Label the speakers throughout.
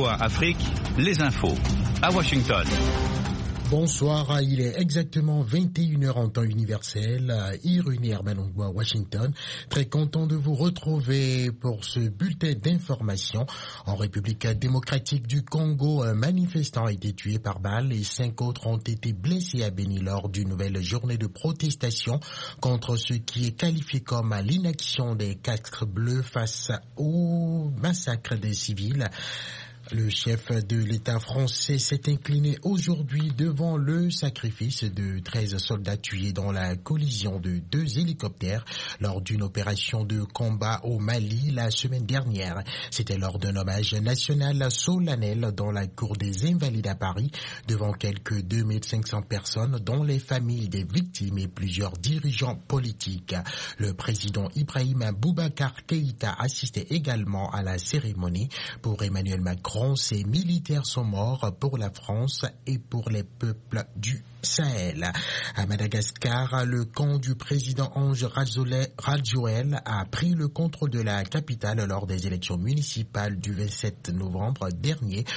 Speaker 1: VOA Afrique, les infos, à Washington.
Speaker 2: Bonsoir, il est exactement 21h en temps universel, Iruni Hermanongwa, Washington. Très content de vous retrouver pour ce bulletin d'information. En République démocratique du Congo, un manifestant a été tué par balle et 5 autres ont été blessés à Beni lors d'une nouvelle journée de protestation contre ce qui est qualifié comme l'inaction des casques bleus face au massacre des civils. Le chef de l'État français s'est incliné aujourd'hui devant le sacrifice de 13 soldats tués dans la collision de 2 hélicoptères lors d'une opération de combat au Mali la semaine dernière. C'était lors d'un hommage national solennel dans la cour des Invalides à Paris devant quelques 2500 personnes dont les familles des victimes et plusieurs dirigeants politiques. Le président Ibrahim Boubacar Keïta assistait également à la cérémonie. Pour Emmanuel Macron, ces militaires sont morts pour la France et pour les peuples du Sahel. À Madagascar, le camp du président Ange Radjoel a pris le contrôle de la capitale lors des élections municipales du 27 novembre dernier.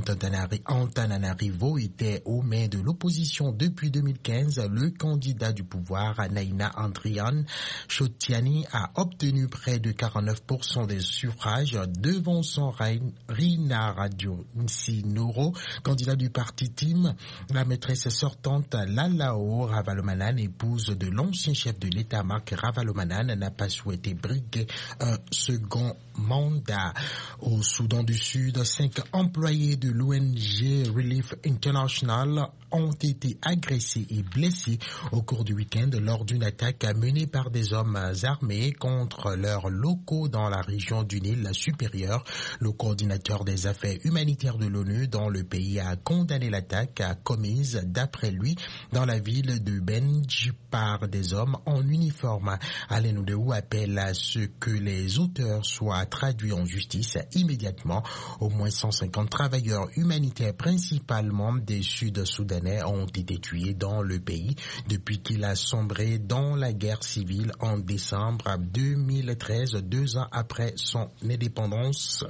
Speaker 2: Antananarivo était aux mains de l'opposition depuis 2015. Le candidat du pouvoir, Naina Andrian Chotiani, a obtenu près de 49% des suffrages devant son Rina Radionsinoro, candidat du parti Team. La maîtresse sortante Lalao Ravalomanan, épouse de l'ancien chef de l'État Marc Ravalomanan, n'a pas souhaité briguer un second mandat. Au Soudan du Sud, 5 employés de l'ONG Relief International ont été agressés et blessés au cours du week-end lors d'une attaque menée par des hommes armés contre leurs locaux dans la région du Nil supérieur. Le coordinateur des affaires humanitaires de l'ONU dans le pays a condamné l'attaque commise, d'après lui, dans la ville de Benj par des hommes en uniforme. Alain Oudéou appelle à ce que les auteurs soient traduits en justice immédiatement. Au moins 150 travailleurs humanitaires, principalement des Sud-Soudanais, ont été tués dans le pays depuis qu'il a sombré dans la guerre civile en décembre 2013, 2 ans après son indépendance.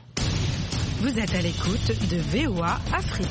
Speaker 3: Vous êtes à l'écoute de VOA Afrique.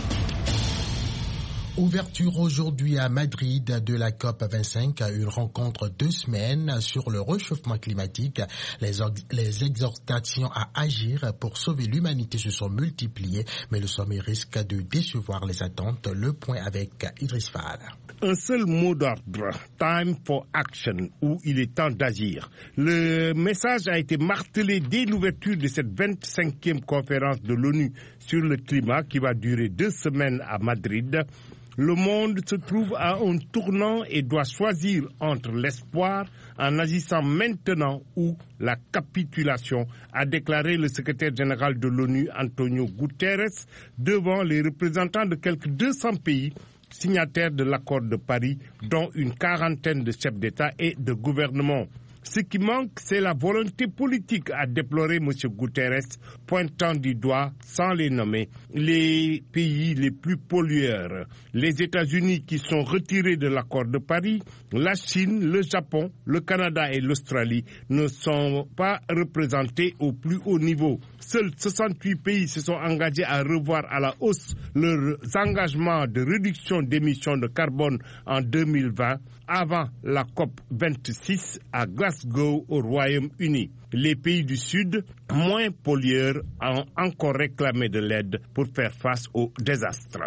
Speaker 2: Ouverture aujourd'hui à Madrid de la COP25, une rencontre 2 semaines sur le réchauffement climatique. Les exhortations à agir pour sauver l'humanité se sont multipliées, mais le sommet risque de décevoir les attentes. Le point avec Idriss Fall.
Speaker 4: Un seul mot d'ordre, time for action, où il est temps d'agir. Le message a été martelé dès l'ouverture de cette 25e conférence de l'ONU sur le climat qui va durer 2 semaines à Madrid. Le monde se trouve à un tournant et doit choisir entre l'espoir en agissant maintenant ou la capitulation, a déclaré le secrétaire général de l'ONU, Antonio Guterres, devant les représentants de quelques 200 pays signataires de l'accord de Paris, dont une quarantaine de chefs d'État et de gouvernement. Ce qui manque, c'est la volonté politique, a déploré M. Guterres, pointant du doigt, sans les nommer, les pays les plus pollueurs. Les États-Unis qui sont retirés de l'accord de Paris, la Chine, le Japon, le Canada et l'Australie ne sont pas représentés au plus haut niveau. Seuls 68 pays se sont engagés à revoir à la hausse leurs engagements de réduction d'émissions de carbone en 2020 avant la COP26 à Glasgow au Royaume-Uni. Les pays du Sud, moins pollueurs, ont encore réclamé de l'aide pour faire face au désastre.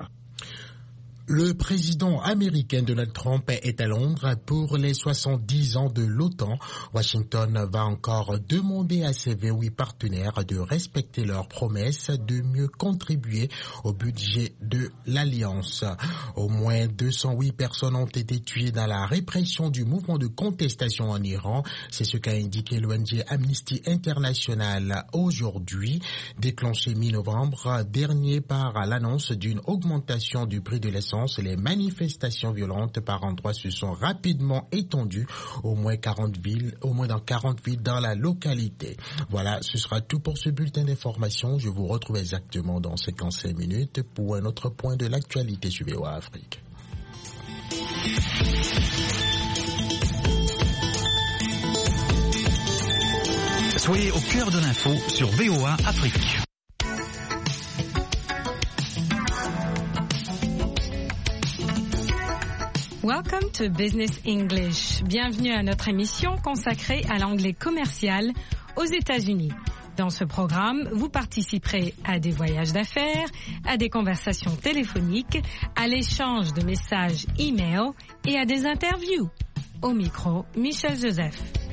Speaker 2: Le président américain Donald Trump est à Londres pour les 70 ans de l'OTAN. Washington va encore demander à ses 28 partenaires de respecter leurs promesses de mieux contribuer au budget de l'Alliance. Au moins 208 personnes ont été tuées dans la répression du mouvement de contestation en Iran. C'est ce qu'a indiqué l'ONG Amnesty International aujourd'hui, déclenché mi-novembre dernier par l'annonce d'une augmentation du prix de l'essence. Les manifestations violentes par endroits se sont rapidement étendues, au moins dans 40 villes dans la localité. Voilà, ce sera tout pour ce bulletin d'information. Je vous retrouve exactement dans 55 minutes pour un autre point de l'actualité sur VOA Afrique.
Speaker 1: Soyez au cœur de l'info sur VOA Afrique.
Speaker 3: Welcome to Business English. Bienvenue à notre émission consacrée à l'anglais commercial aux États-Unis. Dans ce programme, vous participerez à des voyages d'affaires, à des conversations téléphoniques, à l'échange de messages e-mail et à des interviews. Au micro, Michel Joseph.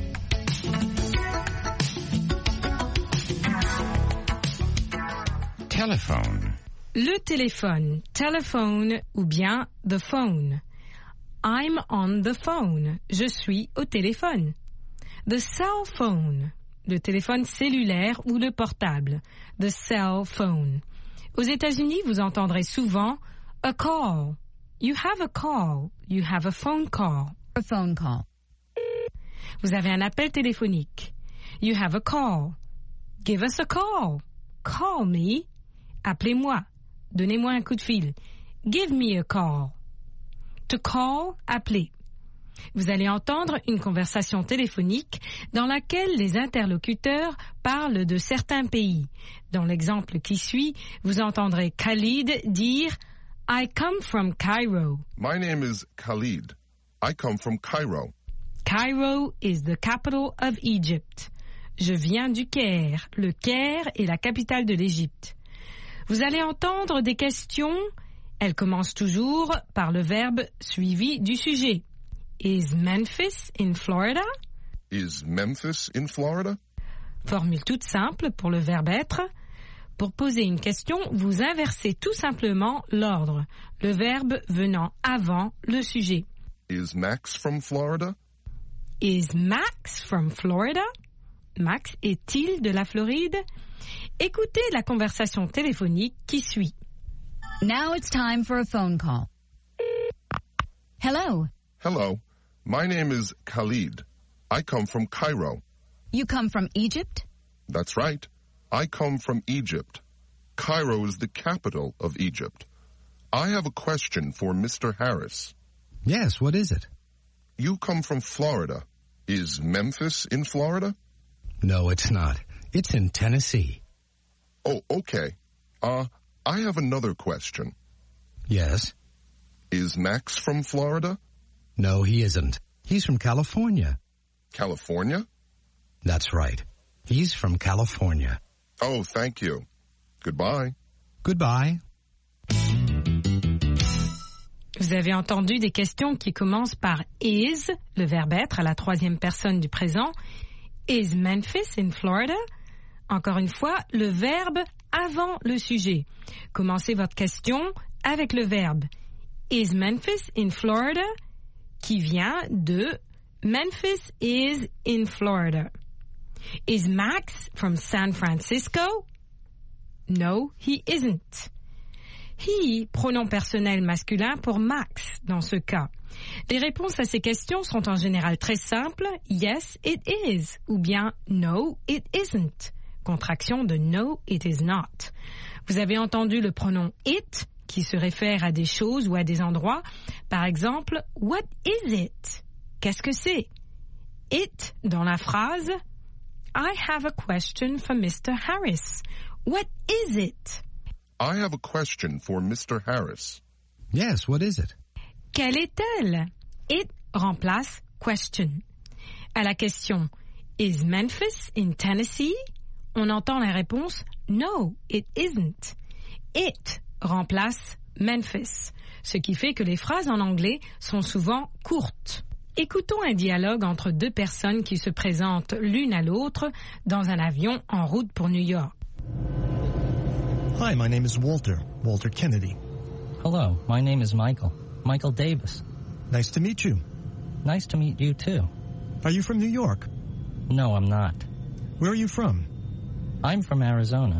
Speaker 1: Telephone.
Speaker 3: Le téléphone, telephone ou bien the phone. I'm on the phone. Je suis au téléphone. The cell phone. Le téléphone cellulaire ou le portable. The cell phone. Aux États-Unis, vous entendrez souvent a call. You have a call. You have a phone call.
Speaker 5: A phone call.
Speaker 3: Vous avez un appel téléphonique. You have a call. Give us a call. Call me. Appelez-moi. Donnez-moi un coup de fil. Give me a call. To call, appeler. Vous allez entendre une conversation téléphonique dans laquelle les interlocuteurs parlent de certains pays. Dans l'exemple qui suit, vous entendrez Khalid dire « I come from Cairo ».
Speaker 6: My name is Khalid. I come from Cairo.
Speaker 3: Cairo is the capital of Egypt. Je viens du Caire. Le Caire est la capitale de l'Égypte. Vous allez entendre des questions. Elles commencent toujours par le verbe suivi du sujet. Is Memphis in Florida?
Speaker 6: Is Memphis in Florida?
Speaker 3: Formule toute simple pour le verbe être. Pour poser une question, vous inversez tout simplement l'ordre, le verbe venant avant le sujet.
Speaker 6: Is Max from Florida?
Speaker 3: Is Max from Florida? Max est-il de la Floride? Écoutez la conversation téléphonique qui suit.
Speaker 5: Now it's time for a phone call. Hello.
Speaker 6: Hello. My name is Khalid. I come from Cairo.
Speaker 5: You come from Egypt?
Speaker 6: That's right. I come from Egypt. Cairo is the capital of Egypt. I have a question for Mr. Harris.
Speaker 7: Yes, what is it?
Speaker 6: You come from Florida. Is Memphis in Florida?
Speaker 7: No, it's not. It's in Tennessee.
Speaker 6: Oh, okay. I have another question.
Speaker 7: Yes?
Speaker 6: Is Max from Florida?
Speaker 7: No, he isn't. He's from California.
Speaker 6: California?
Speaker 7: That's right. He's from California.
Speaker 6: Oh, thank you. Goodbye.
Speaker 7: Goodbye.
Speaker 3: Vous avez entendu des questions qui commencent par is, le verbe être à la troisième personne du présent. Is Memphis in Florida? Encore une fois, le verbe avant le sujet. Commencez votre question avec le verbe Is Memphis in Florida? Qui vient de Memphis is in Florida. Is Max from San Francisco? No, he isn't. He, pronom personnel masculin pour Max dans ce cas. Les réponses à ces questions sont en général très simples. Yes, it is. Ou bien no, it isn't. Contraction de no, it is not. Vous avez entendu le pronom it qui se réfère à des choses ou à des endroits. Par exemple, what is it? Qu'est-ce que c'est? It dans la phrase I have a question for Mr. Harris. What is it?
Speaker 6: I have a question for Mr. Harris.
Speaker 7: Yes, what is it?
Speaker 3: Quelle est-elle? It remplace question. À la question Is Memphis in Tennessee? On entend la réponse No, it isn't. It remplace Memphis, ce qui fait que les phrases en anglais sont souvent courtes. Écoutons un dialogue entre deux personnes qui se présentent l'une à l'autre dans un avion en route pour New York.
Speaker 8: Hi, my name is Walter Kennedy.
Speaker 9: Hello, my name is Michael Davis.
Speaker 8: Nice to meet you.
Speaker 9: Nice to meet you too.
Speaker 8: Are you from New York?
Speaker 9: No, I'm not.
Speaker 8: Where are you from?
Speaker 9: I'm from Arizona.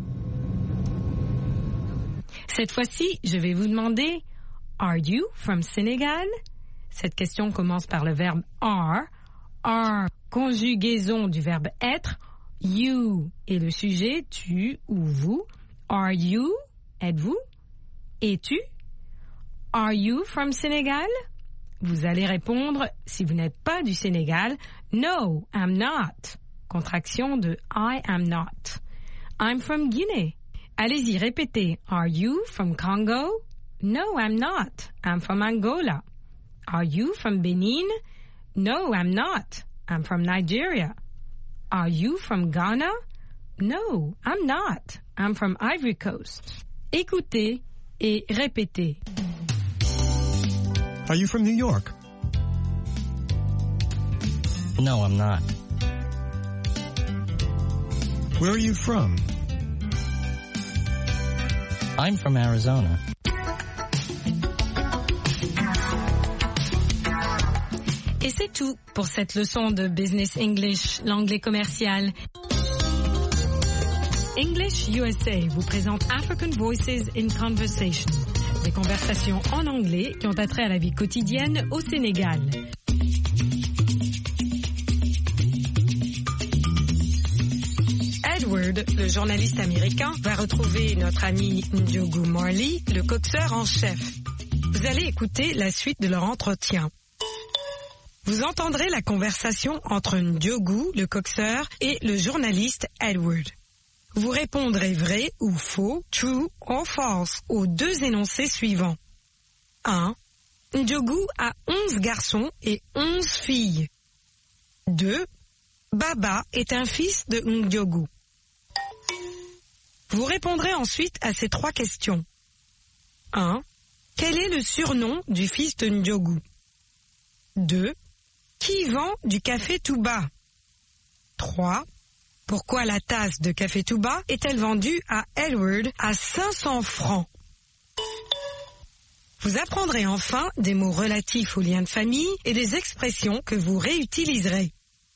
Speaker 3: Cette fois-ci, je vais vous demander Are you from Senegal? Cette question commence par le verbe are. Are, conjugaison du verbe être. You est le sujet, tu ou vous. Are you? Êtes-vous? Es-tu? Are you from Senegal? Vous allez répondre, si vous n'êtes pas du Sénégal, No, I'm not. Contraction de I am not. I'm from Guinea. Allez-y, répétez. Are you from Congo? No, I'm not. I'm from Angola. Are you from Benin? No, I'm not. I'm from Nigeria. Are you from Ghana? No, I'm not. I'm from Ivory Coast. Écoutez et répétez.
Speaker 8: Are you from New York?
Speaker 9: No, I'm not.
Speaker 8: Where are you from?
Speaker 9: I'm from Arizona.
Speaker 3: Et c'est tout pour cette leçon de Business English, l'anglais commercial. English USA vous présente African Voices in Conversation, des conversations en anglais qui ont attrait à la vie quotidienne au Sénégal. Edward, le journaliste américain, va retrouver notre ami Ndiogu Marley, le coxeur en chef. Vous allez écouter la suite de leur entretien. Vous entendrez la conversation entre Ndiogu, le coxeur, et le journaliste Edward. Vous répondrez vrai ou faux, true or false, aux deux énoncés suivants. 1. Ndiogu a 11 garçons et 11 filles. 2. Baba est un fils de Ndiogu. Vous répondrez ensuite à ces 3 questions. 1. Quel est le surnom du fils de Ndiogu? 2. Qui vend du café Touba? 3. Pourquoi la tasse de café Touba est-elle vendue à Edward à 500 francs? Vous apprendrez enfin des mots relatifs aux liens de famille et des expressions que vous réutiliserez.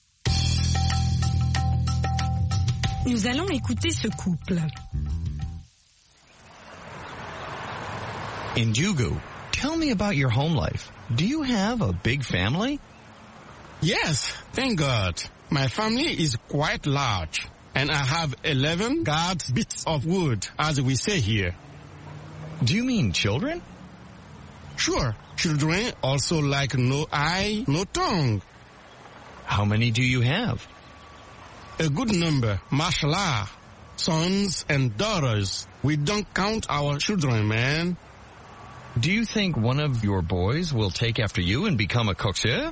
Speaker 3: Nous allons écouter ce couple.
Speaker 10: Ndiogu, tell me about your home life. Do you have a big family?
Speaker 11: Yes, thank God. My family is quite large, and I have 11 guard bits of wood, as we say here.
Speaker 10: Do you mean children?
Speaker 11: Sure, children also like no eye, no tongue.
Speaker 10: How many do you have?
Speaker 11: A good number, mashallah. Sons and daughters. We don't count our children, man.
Speaker 10: Do you think one of your boys will take after you and become a coxeur?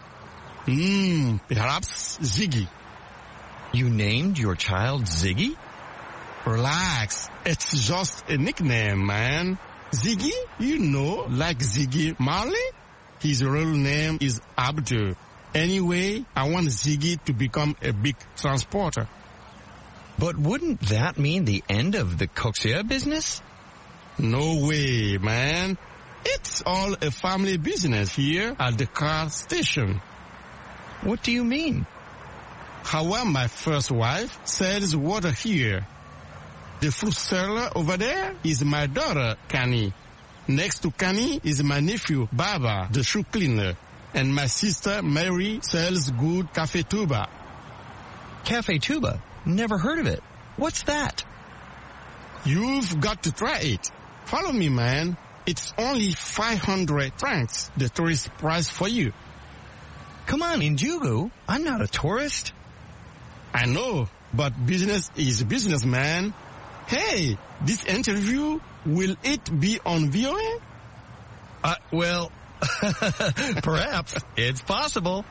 Speaker 11: Perhaps Ziggy.
Speaker 10: You named your child Ziggy?
Speaker 11: Relax. It's just a nickname, man. Ziggy, you know, like Ziggy Marley? His real name is Abdul. Anyway, I want Ziggy to become a big transporter.
Speaker 10: But wouldn't that mean the end of the coxeur business?
Speaker 11: No way, man. It's all a family business here at the car station.
Speaker 10: What do you mean?
Speaker 11: How my first wife sells water here. The fruit seller over there is my daughter, Kani. Next to Kani is my nephew, Baba, the shoe cleaner. And my sister, Mary, sells good Café Touba.
Speaker 10: Café Touba? Never heard of it. What's that?
Speaker 11: You've got to try it. Follow me, man. It's only 500 francs, the tourist price for you.
Speaker 10: Come on, Ndiogu. I'm not a tourist.
Speaker 11: I know, but business is business, man. Hey, this interview, will it be on VOA?
Speaker 10: Well, perhaps. It's possible.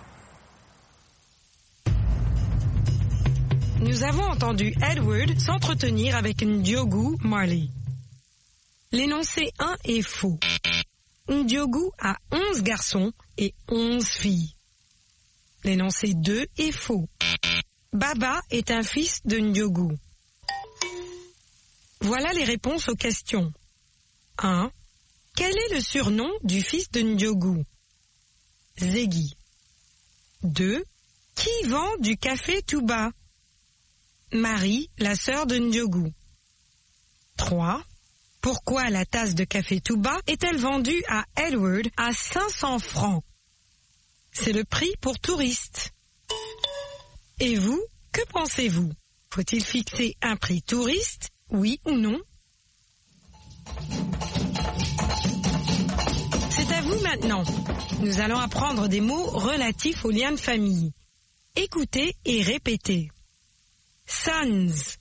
Speaker 3: Nous avons entendu Edward s'entretenir avec Ndiogu Marley. L'énoncé 1 est faux. Ndiogu a 11 garçons et 11 filles. L'énoncé 2 est faux. Baba est un fils de Ndiogu. Voilà les réponses aux questions. 1. Quel est le surnom du fils de Ndiogu? Ziggy. 2. Qui vend du café Touba? Marie, la sœur de Ndiogu. 3. Pourquoi la tasse de café Touba est-elle vendue à Edward à 500 francs? C'est le prix pour touristes. Et vous, que pensez-vous? Faut-il fixer un prix touriste, oui ou non? C'est à vous maintenant. Nous allons apprendre des mots relatifs aux liens de famille. Écoutez et répétez. Sons,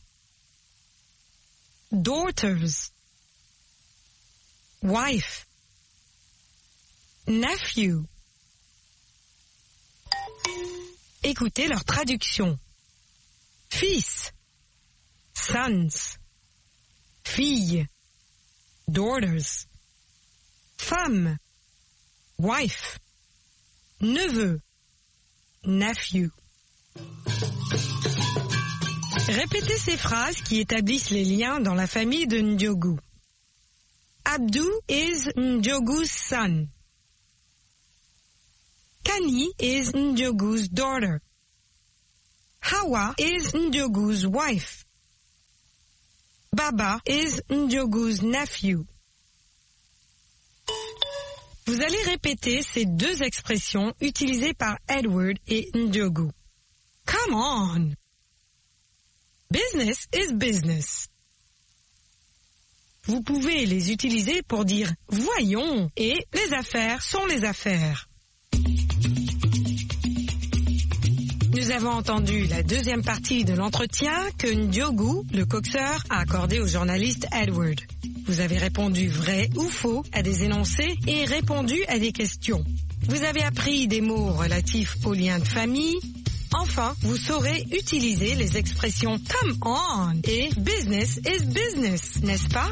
Speaker 3: daughters, wife, nephew. Écoutez leur traduction. Fils, sons, fille, daughters, femme, wife, neveu, nephew. Répétez ces phrases qui établissent les liens dans la famille de Ndiogu. Abdou is Ndiogu's son. Kani is Ndiogu's daughter. Hawa is Ndiogu's wife. Baba is Ndiogu's nephew. Vous allez répéter ces deux expressions utilisées par Edward et Ndiogu. Come on! Business is business. Vous pouvez les utiliser pour dire « voyons » et « les affaires sont les affaires ». Nous avons entendu la deuxième partie de l'entretien que Ndiogu, le coxeur, a accordé au journaliste Edward. Vous avez répondu vrai ou faux à des énoncés et répondu à des questions. Vous avez appris des mots relatifs aux liens de famille. Enfin, vous saurez utiliser les expressions « come on » et « business is business », n'est-ce pas?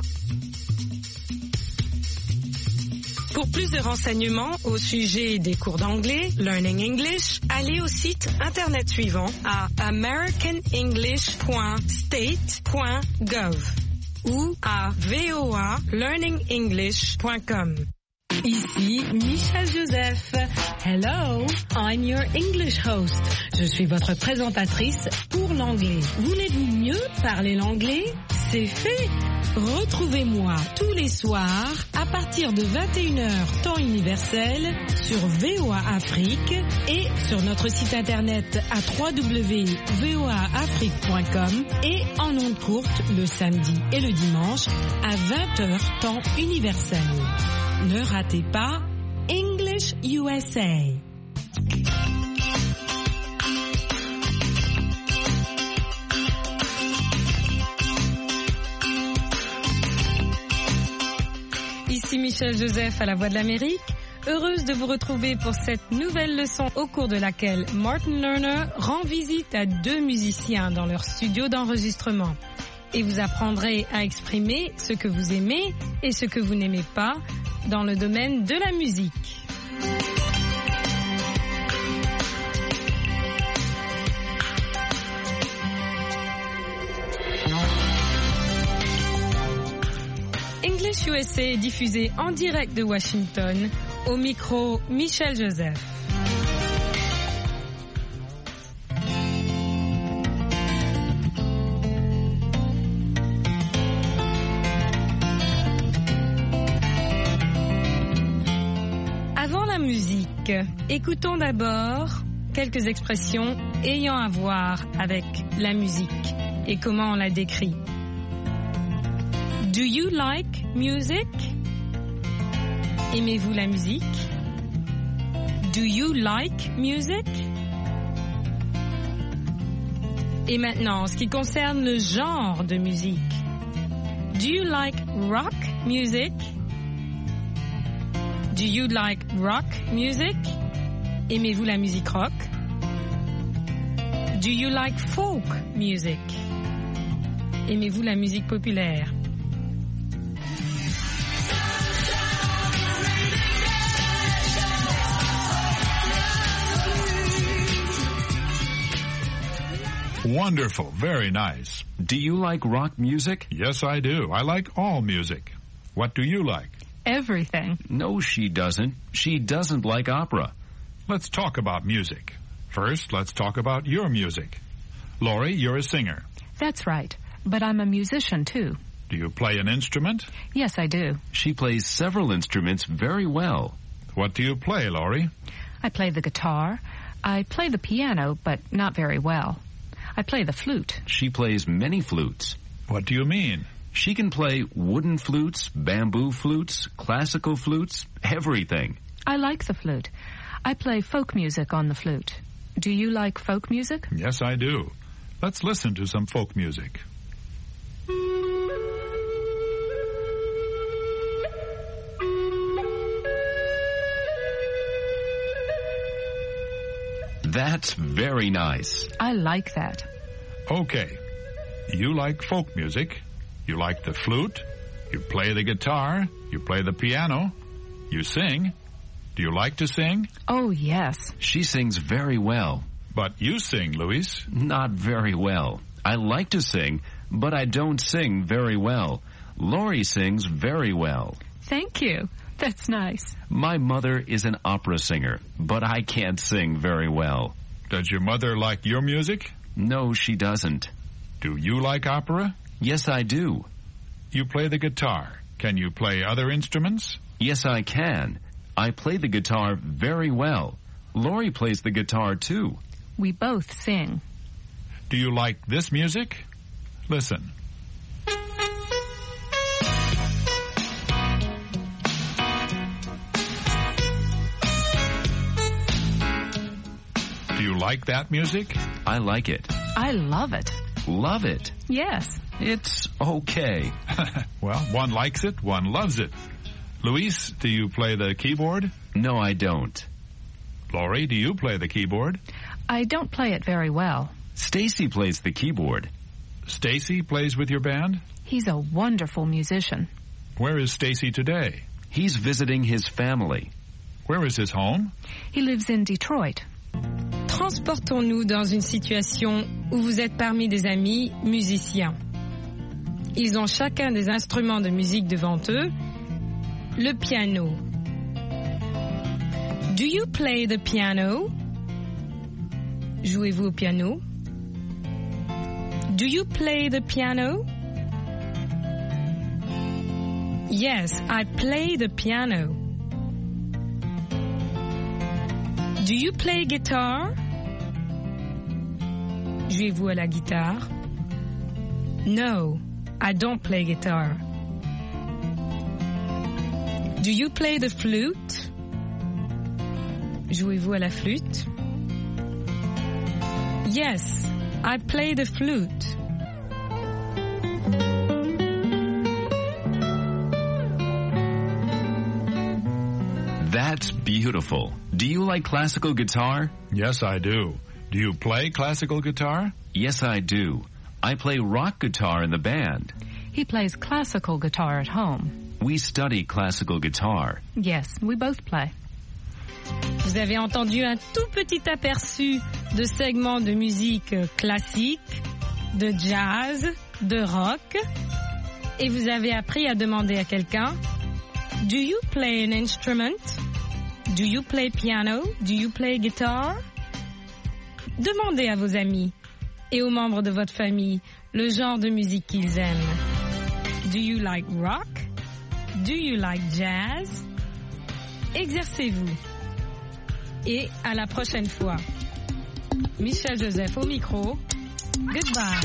Speaker 3: Pour plus de renseignements au sujet des cours d'anglais, Learning English, allez au site internet suivant à americanenglish.state.gov ou à voalearningenglish.com. Ici Michel Joseph. Hello, I'm your English host. Je suis votre présentatrice pour l'anglais. Voulez-vous mieux parler l'anglais? C'est fait. Retrouvez-moi tous les soirs à partir de 21h temps universel sur VOA Afrique et sur notre site internet à www.voaafrique.com et en ondes courtes le samedi et le dimanche à 20h temps universel. Ne ratez pas English USA. Ici Michel Joseph à la Voix de l'Amérique, heureuse de vous retrouver pour cette nouvelle leçon au cours de laquelle Martin Lerner rend visite à deux musiciens dans leur studio d'enregistrement. Et vous apprendrez à exprimer ce que vous aimez et ce que vous n'aimez pas dans le domaine de la musique. English USA est diffusé en direct de Washington, au micro Michel Joseph. Avant la musique, écoutons d'abord quelques expressions ayant à voir avec la musique et comment on la décrit. Do you like music? Aimez-vous la musique? Do you like music? Et maintenant, en ce qui concerne le genre de musique. Do you like rock music? Do you like rock music? Aimez-vous la musique rock? Do you like folk music? Aimez-vous la musique populaire?
Speaker 1: Wonderful. Very nice.
Speaker 12: Do you like rock music?
Speaker 1: Yes, I do. I like all music. What do you like?
Speaker 3: Everything.
Speaker 12: No, she doesn't. She doesn't like opera.
Speaker 1: Let's talk about music. First, let's talk about your music. Laurie, you're a singer.
Speaker 13: That's right. But I'm a musician, too.
Speaker 1: Do you play an instrument?
Speaker 13: Yes, I do.
Speaker 12: She plays several instruments very well.
Speaker 1: What do you play, Laurie?
Speaker 13: I play the guitar. I play the piano, but not very well. I play the flute.
Speaker 12: She plays many flutes.
Speaker 1: What do you mean?
Speaker 12: She can play wooden flutes, bamboo flutes, classical flutes, everything.
Speaker 13: I like the flute. I play folk music on the flute. Do you like folk music?
Speaker 1: Yes, I do. Let's listen to some folk music.
Speaker 12: That's very nice.
Speaker 13: I like that.
Speaker 1: Okay. You like folk music. You like the flute. You play the guitar. You play the piano. You sing. Do you like to sing?
Speaker 13: Oh, yes.
Speaker 12: She sings very well.
Speaker 1: But you sing, Luis.
Speaker 12: Not very well. I like to sing, but I don't sing very well. Laurie sings very well.
Speaker 13: Thank you. That's nice.
Speaker 12: My mother is an opera singer, but I can't sing very well.
Speaker 1: Does your mother like your music?
Speaker 12: No, she doesn't.
Speaker 1: Do you like opera?
Speaker 12: Yes, I do.
Speaker 1: You play the guitar. Can you play other instruments?
Speaker 12: Yes, I can. I play the guitar very well. Laurie plays the guitar, too.
Speaker 13: We both sing.
Speaker 1: Do you like this music? Listen. Do you like that music?
Speaker 12: I like it.
Speaker 13: I love it.
Speaker 12: Love it?
Speaker 13: Yes.
Speaker 12: It's okay.
Speaker 1: Well, one likes it, one loves it. Luis, do you play the keyboard?
Speaker 12: No, I don't.
Speaker 1: Laurie, do you play the keyboard?
Speaker 13: I don't play it very well.
Speaker 12: Stacy plays the keyboard.
Speaker 1: Stacy plays with your band?
Speaker 13: He's a wonderful musician.
Speaker 1: Where is Stacy today?
Speaker 12: He's visiting his family.
Speaker 1: Where is his home?
Speaker 13: He lives in Detroit.
Speaker 3: Transportons-nous dans une situation où vous êtes parmi des amis musiciens. Ils ont chacun des instruments de musique devant eux. Le piano. Do you play the piano? Jouez-vous au piano? Do you play the piano? Yes, I play the piano. Do you play guitar? Jouez-vous à la guitare? No, I don't play guitar. Do you play the flute? Jouez-vous à la flûte? Yes, I play the flute.
Speaker 12: That's beautiful. Do you like classical guitar?
Speaker 1: Yes, I do. Do you play classical guitar?
Speaker 12: Yes, I do. I play rock guitar in the band.
Speaker 13: He plays classical guitar at home.
Speaker 12: We study classical guitar.
Speaker 13: Yes, we both play.
Speaker 3: Vous avez entendu un tout petit aperçu de segments de musique classique, de jazz, de rock, et vous avez appris à demander à quelqu'un, do you play an instrument? Do you play piano? Do you play guitar? Demandez à vos amis et aux membres de votre famille le genre de musique qu'ils aiment. Do you like rock? Do you like jazz? Exercez-vous. Et à la prochaine fois. Michel Joseph au micro. Goodbye.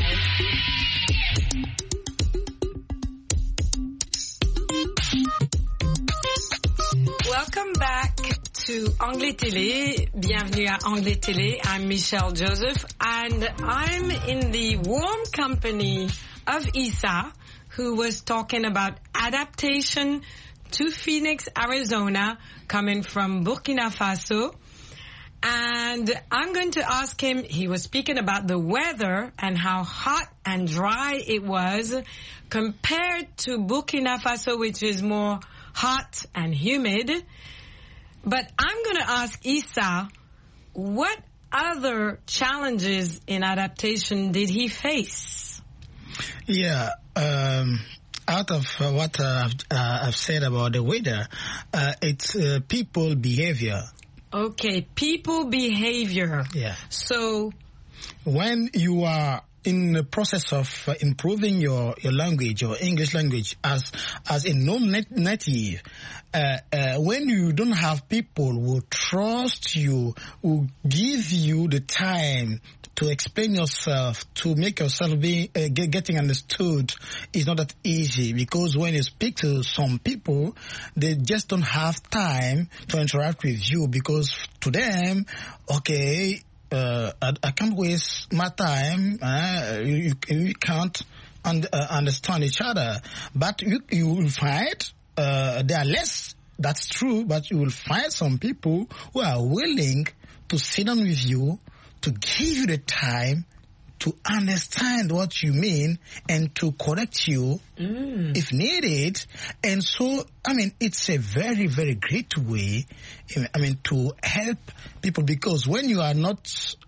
Speaker 3: Welcome back to Anglais Télé. Bienvenue à Anglais Télé. I'm Michelle Joseph and I'm in the warm company of Isa, who was talking about adaptation to Phoenix, Arizona, coming from Burkina Faso. And I'm going to ask him, he was speaking about the weather and how hot and dry it was compared to Burkina Faso, which is more hot and humid. But I'm going to ask Isa, what other challenges in adaptation did he face?
Speaker 14: Yeah, out of what I've said about the weather, it's people behavior.
Speaker 3: Okay, people behavior.
Speaker 14: Yeah.
Speaker 3: So,
Speaker 14: when you are in the process of improving your language, your English language, as a non-native, when you don't have people who trust you, who give you the time to explain yourself, to make yourself getting understood, is not that easy, because when you speak to some people, they just don't have time to interact with you, because to them, okay, I can't waste my time. You can't understand each other. But you will find they are less that's true, but you will find some people who are willing to sit down with you, to give you the time to understand what you mean and to correct you if needed. And so, I mean, it's a very, very great way, I mean, to help people, because when you are not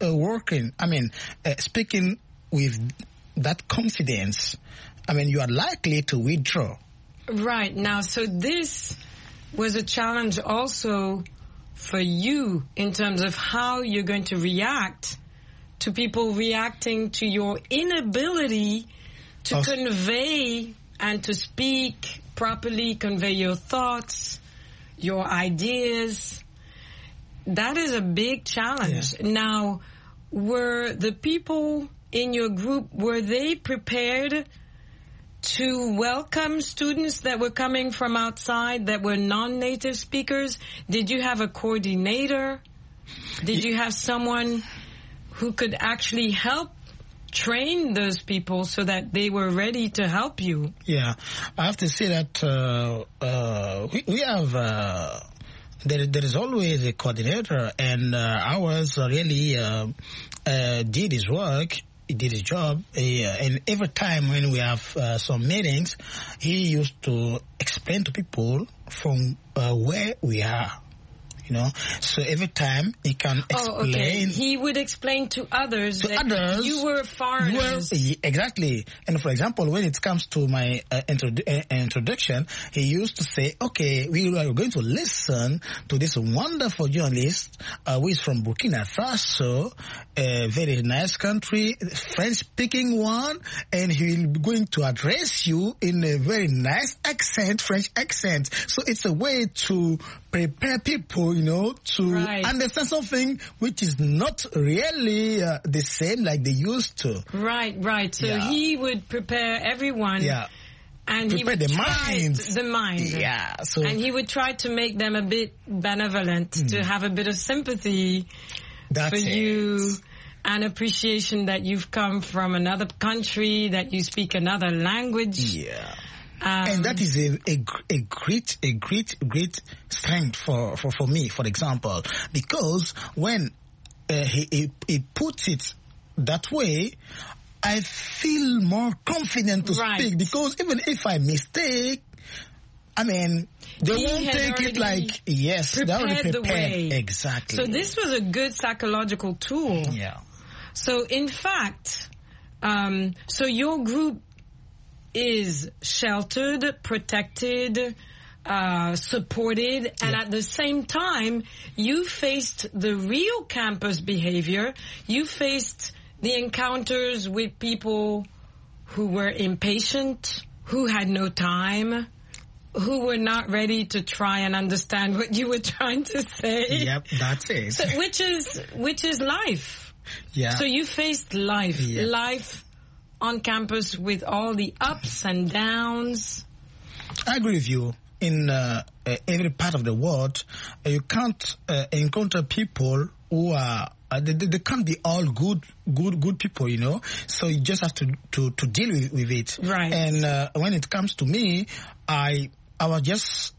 Speaker 14: speaking with that confidence, I mean, you are likely to withdraw.
Speaker 3: Right. Now, so this was a challenge also for you in terms of how you're going to react to people reacting to your inability to convey and to speak properly, convey your thoughts, your ideas. That is a big challenge. Yeah. Now, were the people in your group, were they prepared to welcome students that were coming from outside that were non-native speakers? Did you have a coordinator? Did you have someone who could actually help train those people so that they were ready to help you? Yeah,
Speaker 14: I have to say that we have, there is always a coordinator, and ours really did his work. He did his job, and every time when we have some meetings, he used to explain to people from where we are. You know, so every time he can explain. Oh, okay.
Speaker 3: He would explain to others that you were foreigners.
Speaker 14: Exactly. And for example, when it comes to my introduction, he used to say, okay, we are going to listen to this wonderful journalist who is from Burkina Faso, a very nice country, French-speaking one, and he will be going to address you in a very nice accent, French accent. So it's a way to prepare people, you know, to understand something which is not really the same like they used to.
Speaker 3: Right. So he would prepare everyone. Yeah. And he would try the mind.
Speaker 14: Yeah. So,
Speaker 3: and he would try to make them a bit benevolent, to have a bit of sympathy for you, and appreciation that you've come from another country, that you speak another language.
Speaker 14: Yeah. And that is a great strength for me, for example, because when he puts it that way, I feel more confident to speak, because even if I mistake, I mean, they won't take it like, yes, they already prepared. The way. Exactly.
Speaker 3: So this was a good psychological tool.
Speaker 14: Yeah.
Speaker 3: So in fact, so your group is sheltered, protected, supported, and at the same time, you faced the real campus behavior. You faced the encounters with people who were impatient, who had no time, who were not ready to try and understand what you were trying to say.
Speaker 14: Yep, that's it.
Speaker 3: So, which is life.
Speaker 14: Yeah.
Speaker 3: So you faced life.
Speaker 14: Yeah.
Speaker 3: Life on campus with all the ups and downs.
Speaker 14: I agree with you. In every part of the world, you can't encounter people who are they can't be all good people, you know. So you just have to deal with it.
Speaker 3: Right.
Speaker 14: And when it comes to me, I'm just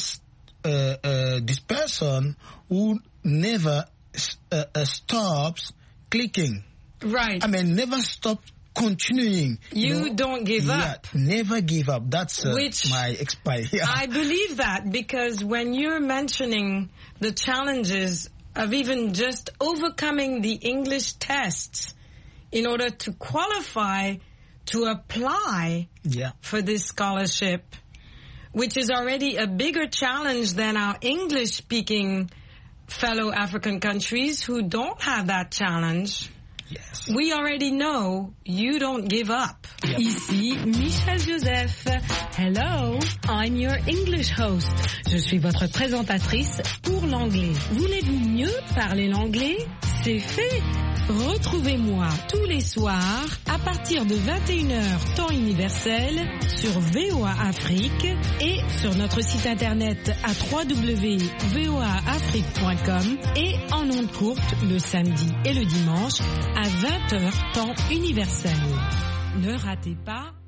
Speaker 14: this person who never stops clicking.
Speaker 3: Right.
Speaker 14: I mean, never stop continuing.
Speaker 3: You don't give up.
Speaker 14: Never give up. That's my expire. Yeah.
Speaker 3: I believe that, because when you're mentioning the challenges of even just overcoming the English tests in order to qualify to apply for this scholarship, which is already a bigger challenge than our English-speaking fellow African countries who don't have that challenge.
Speaker 14: Yes.
Speaker 3: We already know you don't give up.
Speaker 14: Yep.
Speaker 3: Ici, Michelle Joseph. Hello, I'm your English host. Je suis votre présentatrice pour l'anglais. Voulez-vous mieux parler l'anglais? C'est fait. Retrouvez-moi tous les soirs à partir de 21h temps universel sur VOA Afrique et sur notre site internet à www.voaafrique.com et en ondes courtes le samedi et le dimanche à 20h temps universel. Ne ratez pas